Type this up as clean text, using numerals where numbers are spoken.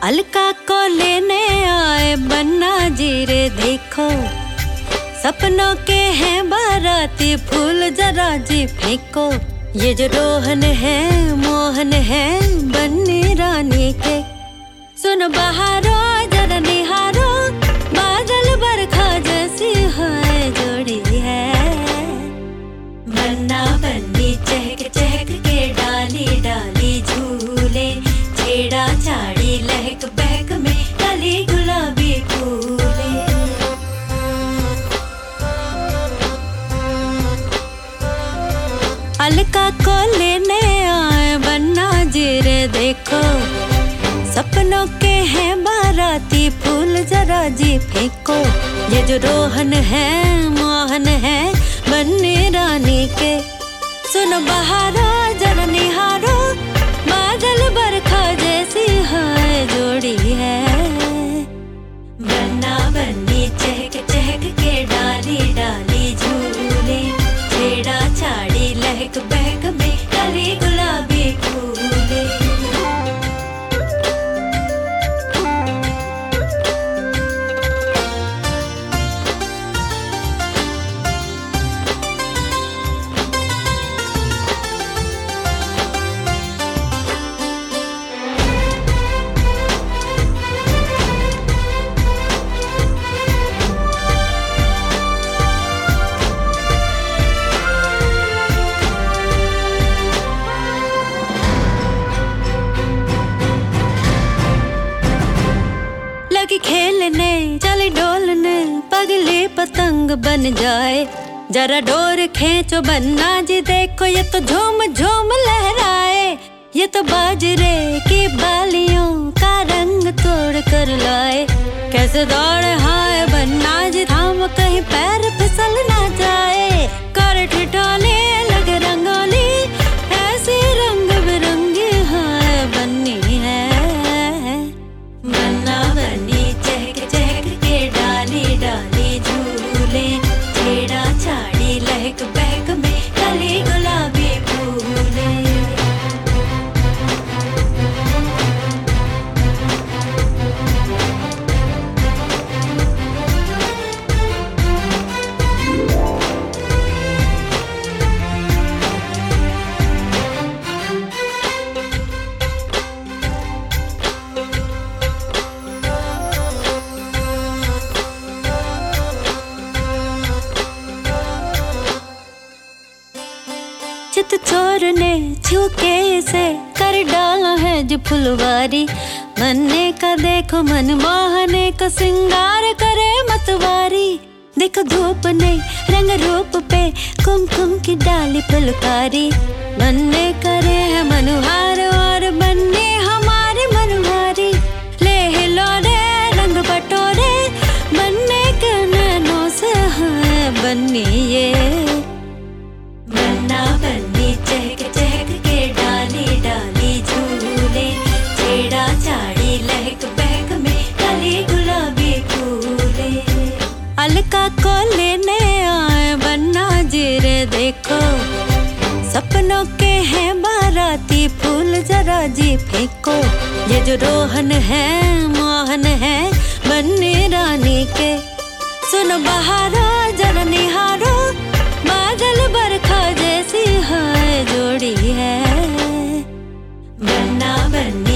अलका को लेने आए बन्ना जी रे देखो, सपनों के हैं बाराती फूल जरा जी फेंको। ये जो रोहन है मोहन है बन्नी रानी के, सुन बहारो जरा निहारो, बादल बरखा जैसी है जोड़ी है। बन्ना बन्नी चहक चहक के डाली डाली झूले, छेड़ा छाड़ी लहक बहक में कली गुलाबी फूले। अलका को लेने आए बन्ना जी रे देखो, सपनों के हैं बाराती फूल जरा जी फेंको। ये जो रोहन है मोहन है बन्नी रानी के, सुन बहारो जरा निहारो, बादल बरखा जैसी है जोड़ी है। बन्ना बन्नी चहक चहक के डाली डाली झूले, छेड़ा छाड़ी लहक बहक में कली गुलाबी फूले। लगी खेलने चली डोलने, पगली पतंग बन जाए, जरा डोर खींचो बन्ना जी देखो, ये तो झूम झूम लहराए। ये तो बाजरे की बालियों का रंग तोड़ कर लाए, कैसे दौड़े हाय बन्ना जी थाम कहीं पैर फिसल ना जाए। कर ठिठोले लगे रंगोली, ऐसी रंग बिरंगी हाय बन्नी है। बन्ना बन्नी चहक चहक के डाली डाली झूले, छेड़ा छाड़ी लहक बहक में कली गुलाबी फूले। चित चोर ने छुके से कर डाला है जो फुलवारी, बनने का देखो मन मोहने को सिंगार करे मतवारी। देखो धूप ने रंग रूप पे कुमकुम की डाली फुलकारी, बनने करे है मनुहार और बनने हमारे मनवारी। ले हिलो रे रंग बटोरे, बनने के नैनों से है बन्नी ये। बन्ना बन्नी चहक चहक के डाली डाली झूले, छेड़ा छाड़ी लहक बहक में कली गुलाबी फूले। अलका को लेने आए बन्ना जी रे देखो, सपनों के हैं बाराती फूल जरा जी फेंको। ये जो रोहन है मोहन है बन्नी रानी के, सुन बहारो जरा निहारो, बादल बरखा जैसी है जोड़ी है। बन्ना बन्नी